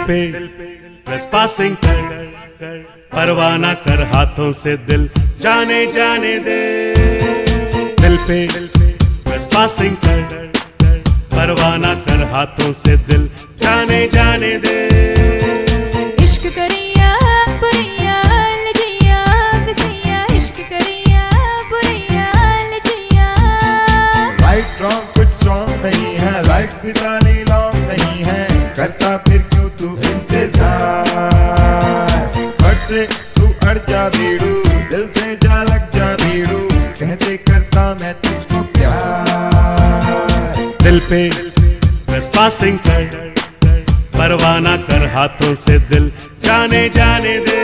पे ट्रेसपासिंग कर, परवाना कर हाथों से दिल जाने जाने दे। दिल पे ट्रेसपासिंग कर, परवाना कर हाथों से दिल जाने जाने दे। इश्क करिया बुरिया लजिया बसिया, इश्क करिया बुरिया लजिया। राइट रॉन्ग कुछ स्ट्रॉन्ग नहीं है, राइट भी जानी लॉन्ग नहीं है, करता फिर क्यों तू इंतजार। हट से तू अड़ जा बीड़ू, दिल से जा लग जा बीड़ू, कहते करता मैं तुझको प्यार। दिल पे ट्रेसपासिंग कर, परवाना कर हाथों से दिल जाने जाने दे।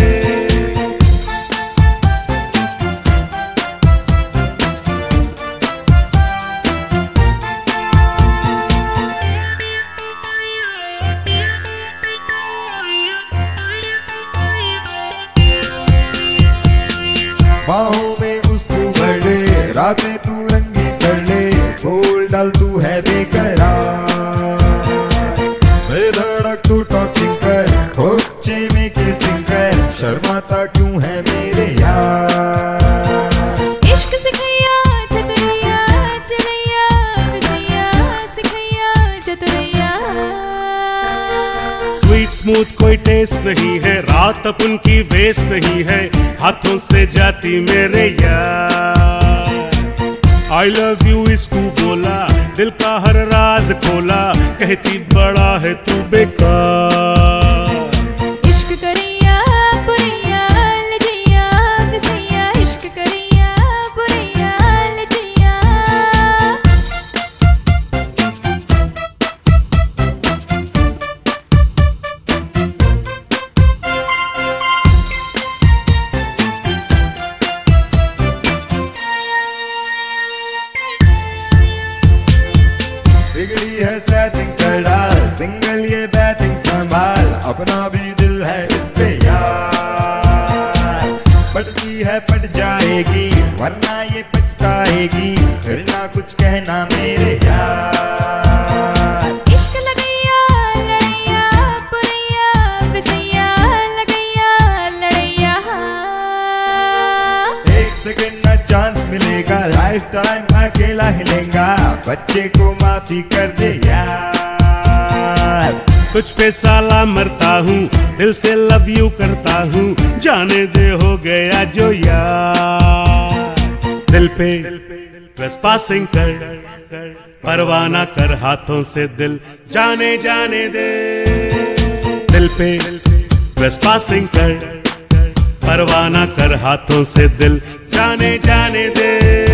बाहों में उसको भर ले, रातें तू रंगी कर ले, बोल डाल तू है बेकरार। बेधड़क तू टॉकिंग कर, खोचे में किसिंग कर, शर्माता क्यों है मेरे यार। इश्क सिखैया चतुरैया चलैया बसैया, सिखैया चतुरैया। स्वीट स्मूथ कोई टेस्ट नहीं है, रात अपन की वेस्ट नहीं है, हाथों से जाती मेरे यार। आई लव यू इसको बोला, दिल का हर राज खोला, कहती बड़ा है तू बेकार। इश्क करिया बुरिया लजिया बसैया, इश्क करिया बुरिया लजिया। बिगड़ी है सेटिंग कर डाल, सिंगल ये बैटिंग संभाल, अपना भी दिल है इस पे यार। पटती है पट जाएगी, वरना ये पछताएगी, फिर ना कुछ कहना मेरे यार। इश्क लगैया लड़ैया बुरैया बसैया, लगैया लड़ैया। एक सेकंड ना चांस मिलेगा, लाइफ टाइम अकेला हिलेगा, बच्चे को माफी कर दे यार। तुझ पे साला मरता हूँ, दिल से लव यू करता हूँ, जाने दे हो गया जो यार। दिल पे ट्रेसपासिंग कर, परवाना कर हाथों से दिल जाने जाने दे। दिल पे ट्रेसपासिंग कर, परवाना कर हाथों से दिल जाने जाने दे।